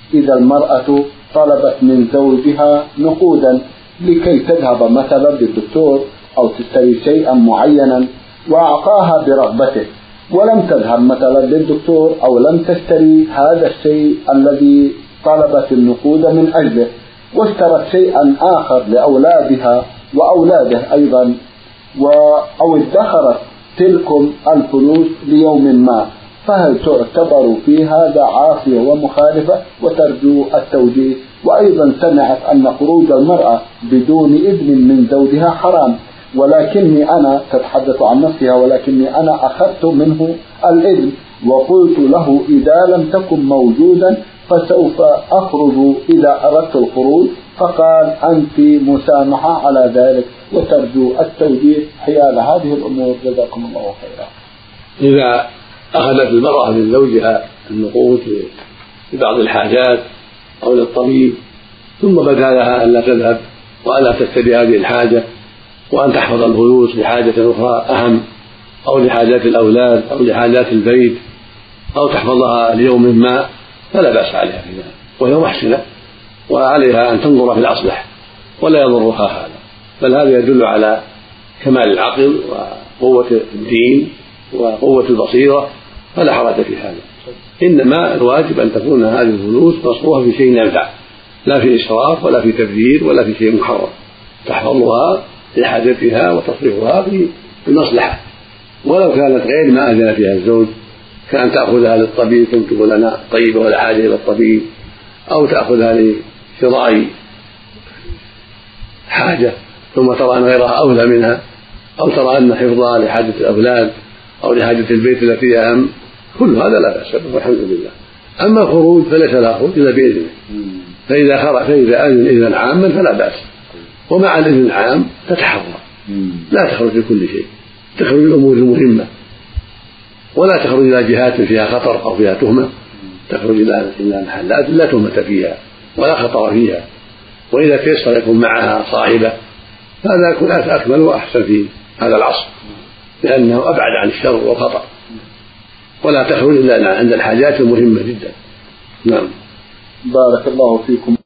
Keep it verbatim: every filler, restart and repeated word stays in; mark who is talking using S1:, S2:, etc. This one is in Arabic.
S1: إذا المرأة طلبت من زوجها نقودا لكي تذهب مثلا للدكتور أو تشتري شيئا معينا وأعطاها برغبته، ولم تذهب مثلا للدكتور أو لم تشتري هذا الشيء الذي طلبت النقود من أجله، واشترت شيئا آخر لأولادها وأولاده أيضا، أو ادخرت تلكم الفلوس ليوم ما، فهل تعتبر في هذا عاصية ومخالفة وترجو التوجيه؟ وأيضا سمعت أن خروج المرأة بدون إذن من زوجها حرام، ولكني أنا تتحدث عن نفسها ولكني أنا أخذت منه الإذن وقلت له إذا لم تكن موجودا فسوف أخرج إذا أردت الخروج، فقال أنت مسامحة على ذلك وترجو التوجيه حيال هذه الأمور، جزاكم الله خيرا.
S2: إذا أخذت المرأة من زوجها النقود لبعض الحاجات أو للطبيب ثم بدا لها أن لا تذهب وألا تشتري هذه الحاجة وأن تحفظ الفلوس لحاجة أخرى أهم أو لحاجات الأولاد أو لحاجات البيت أو تحفظها ليوم ما، فلا بأس عليها في ذلك، وهي محسنة وعليها أن تنظر في الأصلح ولا يضرها هذا، بل هذا يدل على كمال العقل وقوة الدين وقوة البصيرة، فلا حرج في هذا. إنما الواجب أن تكون هذه الفلوس مصروفة في شيء ينفع، لا في إسراف ولا في تبذير ولا في شيء محرم، تحفظها لحاجتها وتصرفها في المصلحة، ولو كانت غير ما أذن فيها الزوج، كأن تأخذها للطبيب كنت تقول أنا طيبة ولا حاجة إلى الطبيب، أو تأخذها لشراء حاجة ثم ترى أن غيرها أولى منها، أو ترى أن حفظها لحاجة الأولاد أو لحاجة البيت التي أهم، كل هذا لا بأس به والحمد لله. أما الخروج فليس له خروج إلا بإذنه، فإذا خرج فإذا أذن إذنا عاما فلا بأس، ومع الإذن العام تتحرى لا تخرج لكل شيء، تخرج الأمور المهمة ولا تخرج إلى جهات فيها خطر أو فيها تهمة، تخرج إلى محلات لا تهمة فيها ولا خطر فيها، وإذا تيسر يكون معها صاحبة هذا يكون أكمل وأحسن في هذا العصر، لأنه أبعد عن الشر والخطر، ولا تخرج إلا عند الحاجات المهمة جدا. نعم.
S1: بارك الله فيكم.